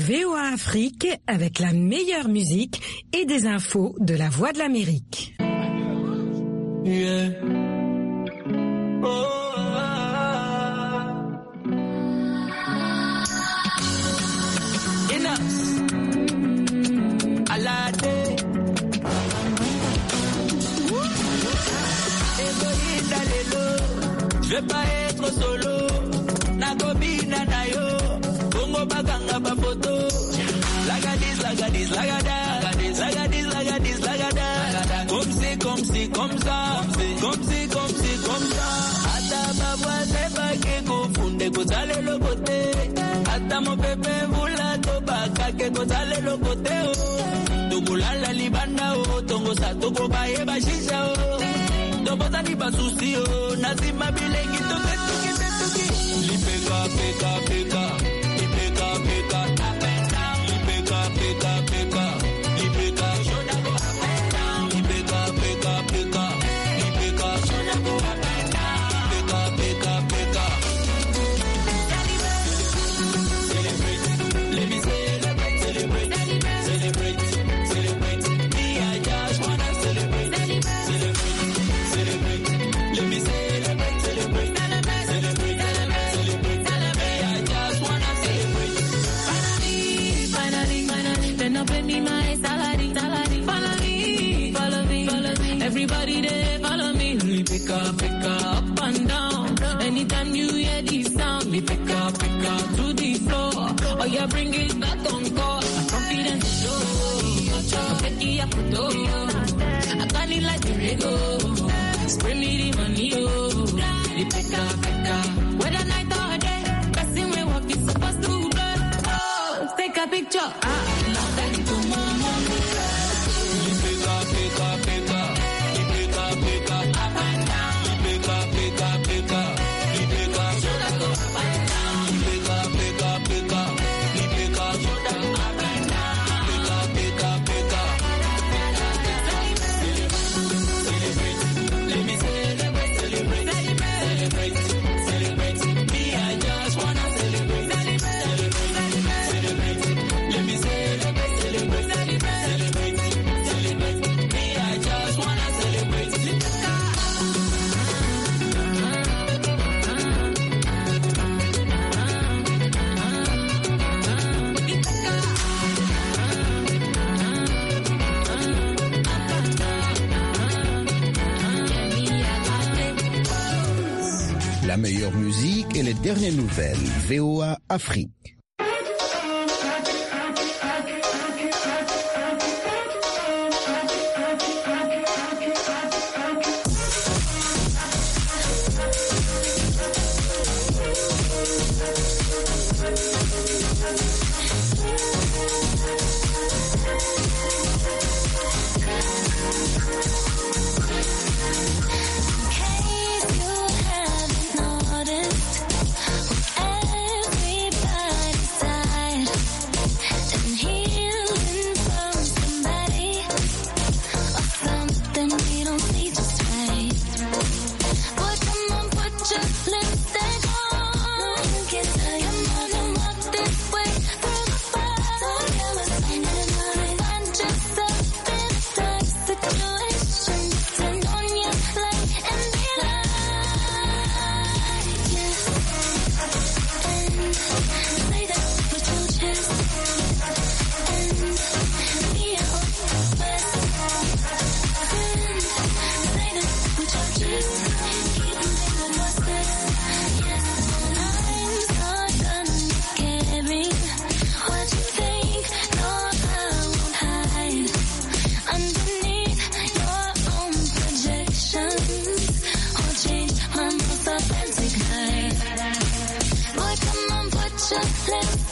VOA Afrique avec la meilleure musique et des infos de la Voix de l'Amérique. Yeah. Oh. Je vais pas être solo. Nakobina nayo. Bongo baganga ba photo. Lagadis, lagadis, lagada. Lagadis, lagadis, lagada. Comme c'est, comme c'est, comme ça. Comme c'est, comme c'est, comme ça. Ata babwa c'est pas que confunde. Kozale le côté. Ata mon bébé voula toba. Kake kozale le côté. Togolala libanda o. Tongo sa togo baye bashisha o. Tobota ni basusi o. Nazima bilengi toke toke toke. Lipeka peka peka. Lipeka peka. Lipeka peka peka. Lipeka shoda go up and down. Lipeka peka peka. Lipeka shoda go up and down. Lipeka peka peka. Celebrate. Let me celebrate. Celebrate. Celebrate. Celebrate. Me, I just wanna celebrate. Celebrate. Celebrate. Let me celebrate. Celebrate. Celebrate. Celebrate. Me, I just wanna celebrate. Finally, then up in my salary. Follow me. Everybody there, follow me. We pick up and down. Anytime you hear this sound, we pick up to the floor. Oh yeah, bring it back on call. Confidence show. I got it like a Rego. Spray me the money, oh. We pick up. Whether night or day, passing we walk is supposed to blood. Oh, take a picture. Love that to mama. Lipeka peka peka. Lipeka peka. Up and down. Lipeka peka peka. Lipeka shoda go up and down. Lipeka peka peka. Lipeka shoda go up and down. Lipeka peka peka. Celebrate. Let me celebrate. Celebrate. Celebrate. Me, I just wanna celebrate. Celebrate. Let me celebrate. Celebrate. Me, I just wanna celebrate. La meilleure musique et les dernières nouvelles. VOA Afrique. Let's